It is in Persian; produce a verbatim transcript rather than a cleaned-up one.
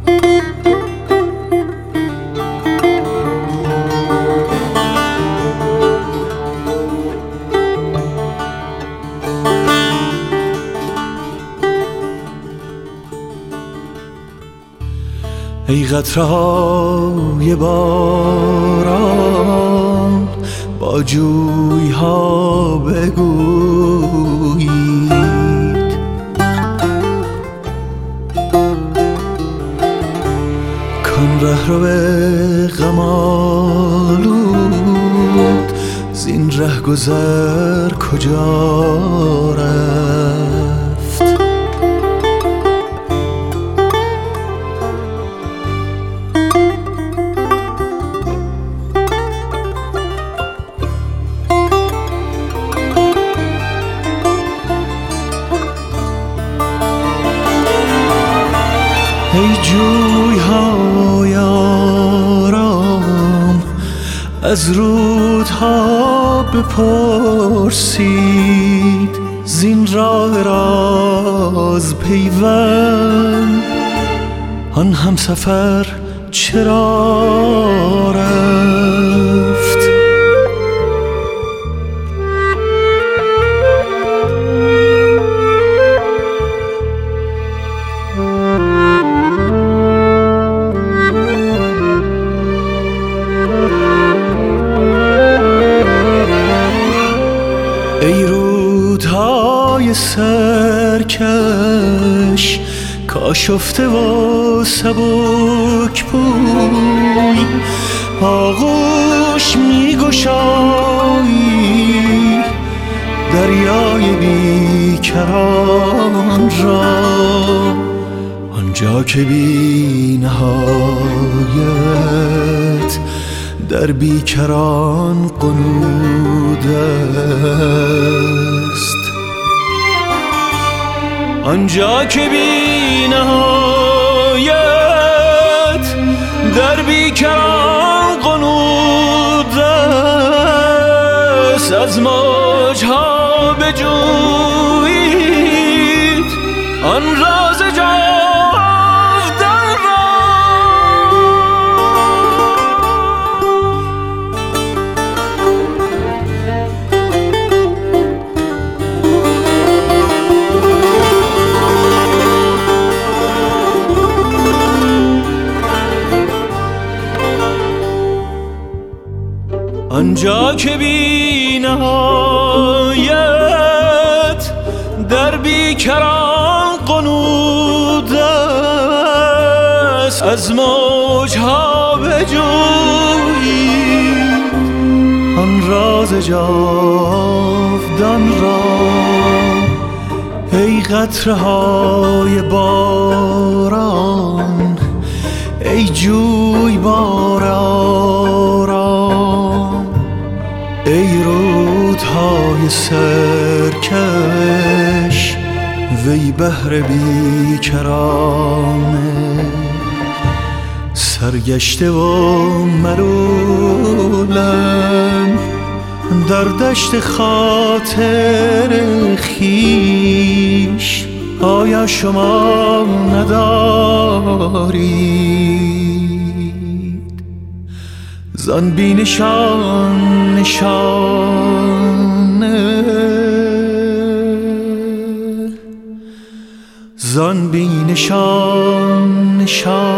ای قطره‌های باران با جوی‌ها بگویید کان رهرو غم‌آلود زین رهگذر کجا رفت؟ ای جوی‌های آرام از رودها بپرسید زین راه راز پیوند آن همسفر چرا رفت؟ ای رودهای سرکش کاشفته و سبک بوی آغوش می گشایی دریای بیکران را آنجا که بی نهایت در بیکران قنود است آنجا که بی نهایت در بیکران قنود است از موجها بجویید آن راز جاودان را آنجا که بی نهایت در بیکران قنود است از موجها بجویید آن راز جاودان را ای قطره‌های باران ای جویبار آرام ای رودهای سرکش وی بحر بیکرانه سرگشته و ملولم در دشت خاطر خویش آیا شما ندارید زان بی نشان نشانه زان بی نشان نشانه